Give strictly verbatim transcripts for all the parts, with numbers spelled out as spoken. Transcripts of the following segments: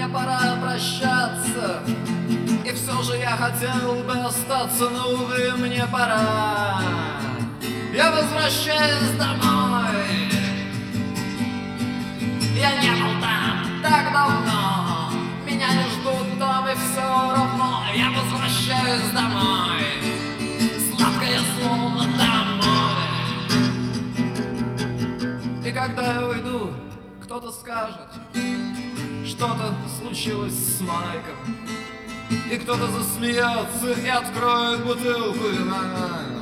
мне пора прощаться, и все же я хотел бы остаться, но, увы, мне пора. Я возвращаюсь домой. Я не был там так давно, меня не ждут там и все равно. Я возвращаюсь домой, сладкое слово домой. И когда я уйду, кто-то скажет, что-то случилось с Майком, и кто-то засмеется и откроет бутылку вина,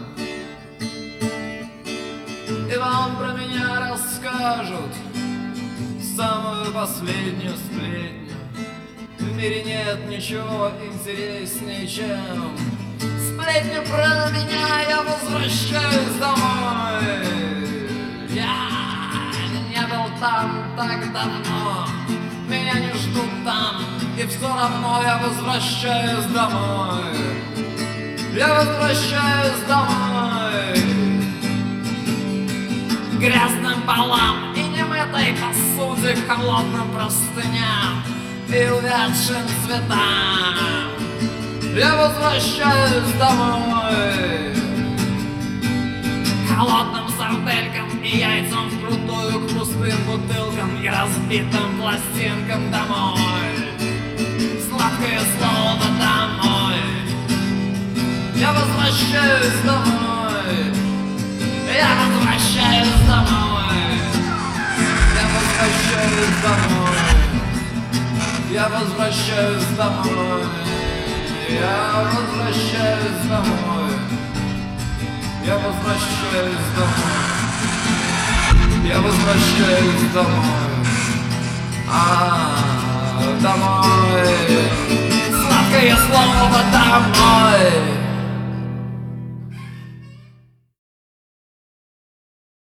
и вам про меня расскажут самую последнюю сплетню. В мире нет ничего интереснее, чем сплетня про меня. Я возвращаюсь домой. Я не был там так давно, меня не ждут там, и все равно я возвращаюсь домой. Я возвращаюсь домой. Грязным полам и немытой посуде, холодным простыням и увядшим цветам. Я возвращаюсь домой. Холодным сарделькам и яйцам вкрутую, к пустым бутылкам и разбитым пластинкам домой. Сладкое слово домой. Я возвращаюсь домой. Я возвращаюсь домой. Я возвращаюсь домой. Я возвращаюсь домой. Я возвращаюсь домой. Я возвращаюсь домой. Я возвращаюсь домой. А, домой. Сладкое слово домой.